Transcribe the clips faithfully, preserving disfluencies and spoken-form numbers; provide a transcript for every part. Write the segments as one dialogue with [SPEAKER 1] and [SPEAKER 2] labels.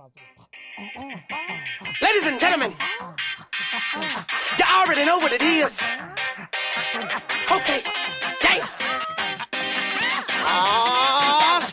[SPEAKER 1] Ladies and gentlemen, you already know what it is. Okay, damn. Ah,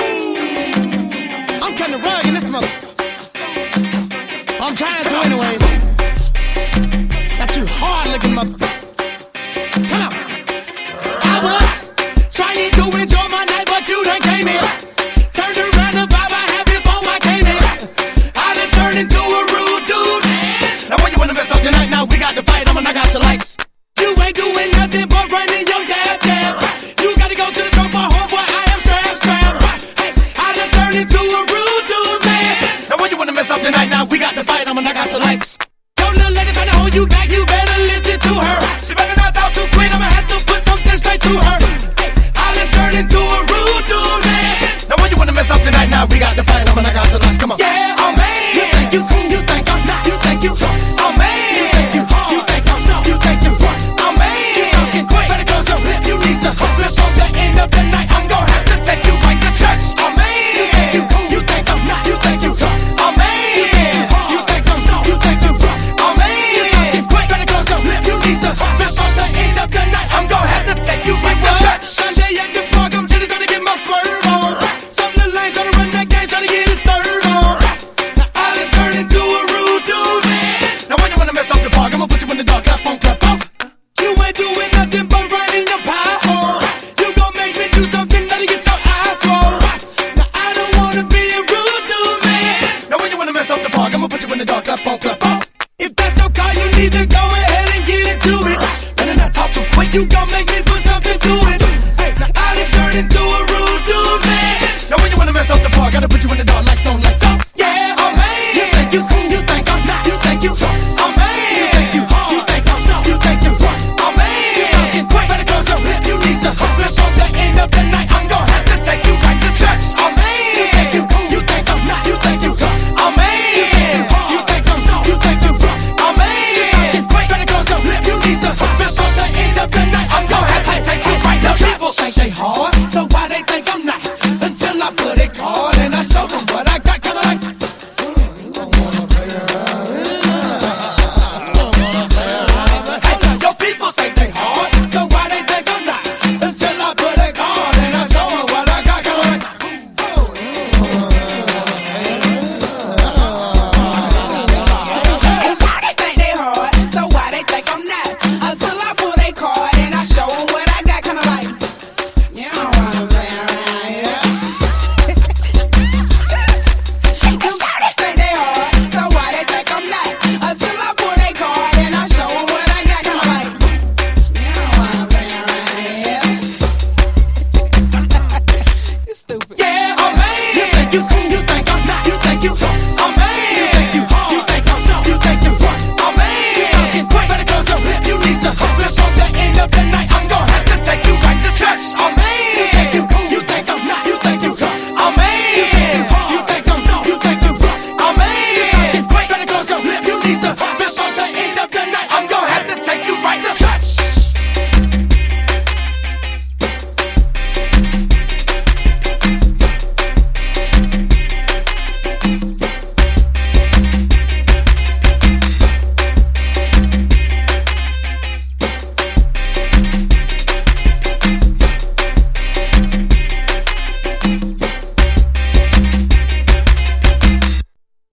[SPEAKER 2] I'm cutting the rug in this mother. I'm trying to anyways. Got you hard looking mother. Come on. I was trying to enjoy my night, but you done came in. Turned around the vibe I had before I came in. I done turned into a rude dude. Now why you wanna mess up your night? Now we got to fight, I'ma knock out your lights. You ain't doing nothing but running your yap yap. You gotta go to the trunk, my homeboy, I am strap strap. Hey, I done turned into a rude dude, man. Now why you wanna mess up your night? Now we got to fight, I'ma knock out your lights.